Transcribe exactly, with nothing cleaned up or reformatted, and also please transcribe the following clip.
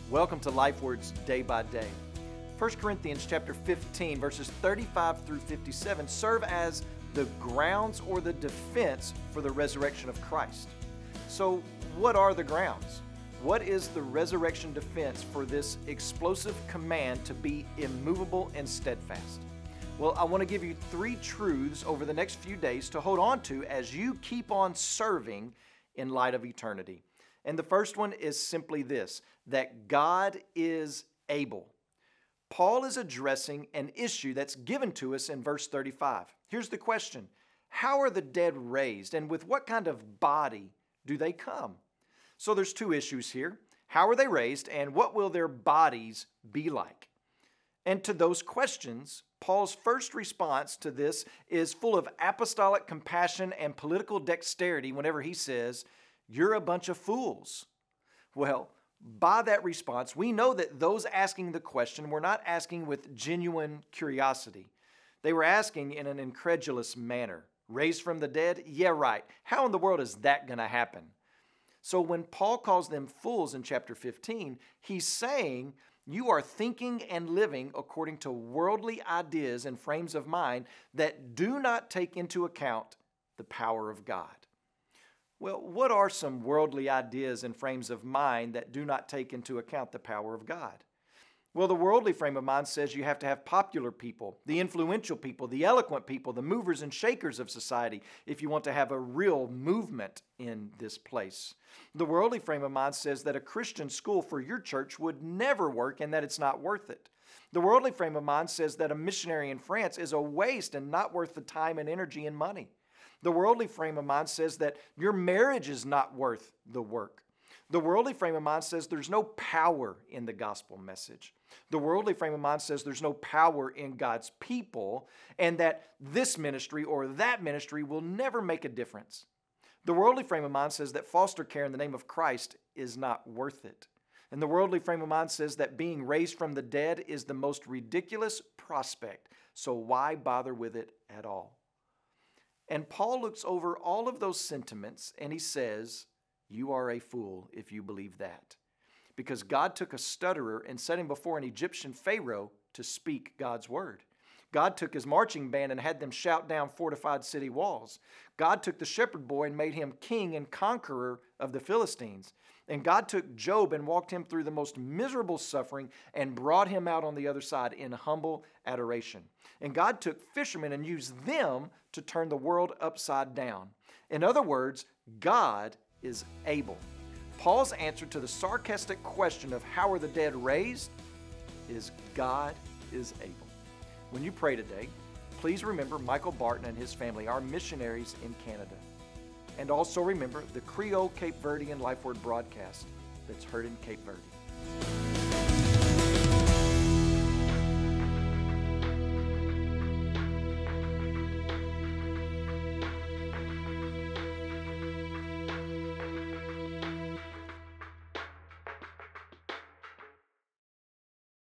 Welcome to LifeWords Day by Day. First Corinthians chapter fifteen, verses thirty-five through fifty-seven serve as the grounds or the defense for the resurrection of Christ. So what are the grounds? What is the resurrection defense for this explosive command to be immovable and steadfast? Well, I want to give you three truths over the next few days to hold on to as you keep on serving in light of eternity. And the first one is simply this, that God is able. Paul is addressing an issue that's given to us in verse thirty-five. Here's the question. How are the dead raised, and with what kind of body do they come? So there's two issues here. How are they raised, and what will their bodies be like? And to those questions, Paul's first response to this is full of apostolic compassion and political dexterity whenever he says, "You're a bunch of fools." Well, by that response, we know that those asking the question were not asking with genuine curiosity. They were asking in an incredulous manner. Raised from the dead? Yeah, right. How in the world is that going to happen? So when Paul calls them fools in chapter fifteen, he's saying you are thinking and living according to worldly ideas and frames of mind that do not take into account the power of God. Well, what are some worldly ideas and frames of mind that do not take into account the power of God? Well, the worldly frame of mind says you have to have popular people, the influential people, the eloquent people, the movers and shakers of society if you want to have a real movement in this place. The worldly frame of mind says that a Christian school for your church would never work and that it's not worth it. The worldly frame of mind says that a missionary in France is a waste and not worth the time and energy and money. The worldly frame of mind says that your marriage is not worth the work. The worldly frame of mind says there's no power in the gospel message. The worldly frame of mind says there's no power in God's people and that this ministry or that ministry will never make a difference. The worldly frame of mind says that foster care in the name of Christ is not worth it. And the worldly frame of mind says that being raised from the dead is the most ridiculous prospect. So why bother with it at all? And Paul looks over all of those sentiments and he says, you are a fool if you believe that. Because God took a stutterer and set him before an Egyptian Pharaoh to speak God's word. God took his marching band and had them shout down fortified city walls. God took the shepherd boy and made him king and conqueror of the Philistines. And God took Job and walked him through the most miserable suffering and brought him out on the other side in humble adoration. And God took fishermen and used them to turn the world upside down. In other words, God is able. Paul's answer to the sarcastic question of how are the dead raised is God is able. When you pray today, please remember Michael Barton and his family, our missionaries in Canada. And also remember the Creole Cape Verdean LifeWord broadcast that's heard in Cape Verde.